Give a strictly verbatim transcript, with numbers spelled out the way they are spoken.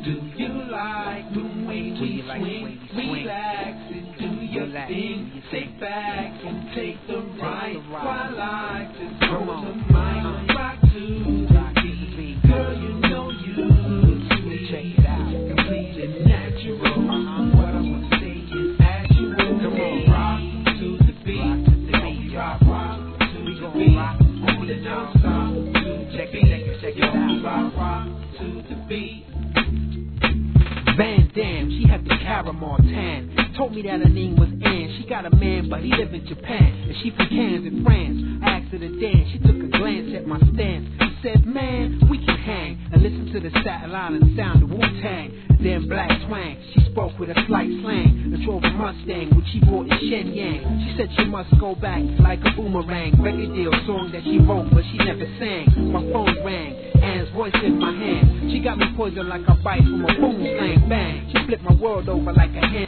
Do you like the way we like swing? the way we swing? Relax and do your Relax. thing. Sit back and take the ride the ride. while I just Come hold on. the mic. Rock to the beat. Girl, you know you sweet. Check it out. Completely natural. Uh-huh. What I want to say is actual. Come on, rock to the beat. Rock to the beat. Rock, rock to We the gon' beat. rock to the Hold beat, it y'all. down, stop to the Check it, beat. check it, check it Yo, out. rock, rock to the beat. Van Dam, she had the caramel tan. Told me that her name was Ann. She got a man, but he live in Japan. And she from Cannes in France. I asked her to dance. She took a glance at my stance. She said, man, we can hang and listen to the Staten Island sound of Wu-Tang. Then black twang. She spoke with a slight slang and drove a Mustang, which she bought in Shenyang. She said she must go back like a boomerang. Record deal song that she wrote, but she never sang. My phone rang. Ann's voice in my hand. She got me poisoned like a bite from a boom slang bang. She flipped my world over like a hand.